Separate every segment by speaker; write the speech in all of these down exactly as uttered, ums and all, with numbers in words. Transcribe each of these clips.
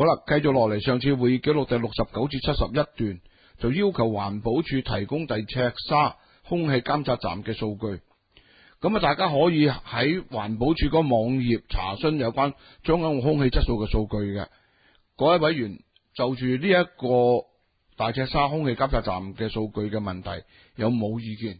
Speaker 1: 好啦，繼續落嚟，上次會議記錄第六十九至七十一段，就要求環保署提供第赤沙空氣監測站嘅數據。咁啊，大家可以喺環保署嗰個網頁查詢有關將軍澳空氣質素嘅數據嘅。各位委員就住呢一個大赤沙空氣監測站嘅數據嘅問題，有冇意見？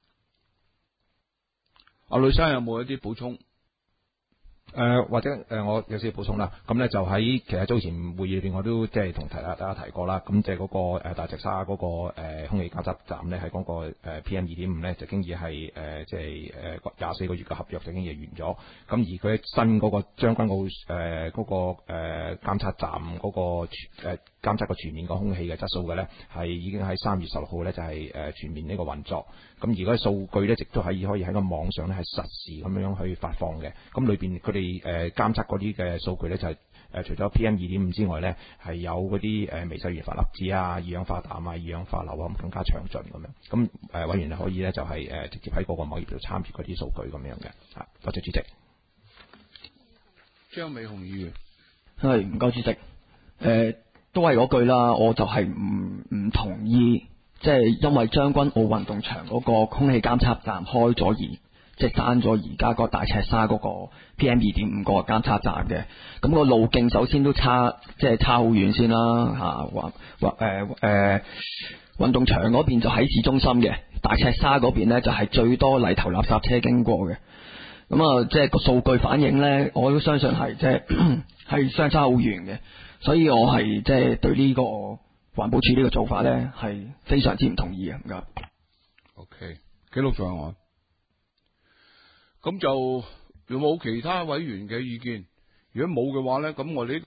Speaker 1: 阿呂生有冇一啲補充？
Speaker 2: 誒、呃、或者誒、呃、我有少少補充啦，咁咧就喺其實早前會議裏邊我都即係同提大家提過啦，咁即係嗰個、呃、大赤沙嗰、那個、呃、空氣監測站咧，喺嗰個、呃、P M 二點五咧就經已係誒即係誒廿四個月嘅合約就經已完咗，咁而佢新嗰個將軍澳誒嗰、呃那個誒、呃、監測站嗰、那個誒、呃、監測個全面個空氣嘅質素嘅咧，係已經喺三月十六號咧就係、是、誒全面呢個運作，咁而嗰啲數據咧亦都係可以喺個網上咧係實時咁樣去發放嘅，咁裏邊佢哋誒監測嗰啲嘅數據咧就係、是、誒、呃、除咗 P M 二點五之外咧，係有嗰啲誒微細懸浮粒子啊、二氧化氮啊、二氧化硫啊咁更加詳盡咁樣。咁誒、呃、委員可以咧就係、是、誒、呃、直接喺嗰個網頁度參與嗰啲數據咁樣嘅。嚇，多謝主席。
Speaker 1: 張美雄議員，
Speaker 3: 係唔該主席。誒、呃、都係嗰句啦，我就係唔唔同意，即、就、係、是、因為將軍澳運動場嗰個空氣監測站開咗而。即係刪咗而家個大赤沙嗰個 P M 二點五個監測站嘅，咁、個路徑首先都差，即係差好遠先啦嚇。或或誒誒運動場嗰邊就喺市中心嘅，大赤沙嗰邊咧就係最多泥頭垃圾車經過嘅。咁啊，即係個數據反映咧，我都相信係即係係相差好遠嘅，所以我係即係對呢個環保署呢個做法咧係非常之唔同意嘅。唔該。
Speaker 1: OK， 記錄在案。咁就有冇其他委員嘅意見？如果冇嘅話咧，咁我哋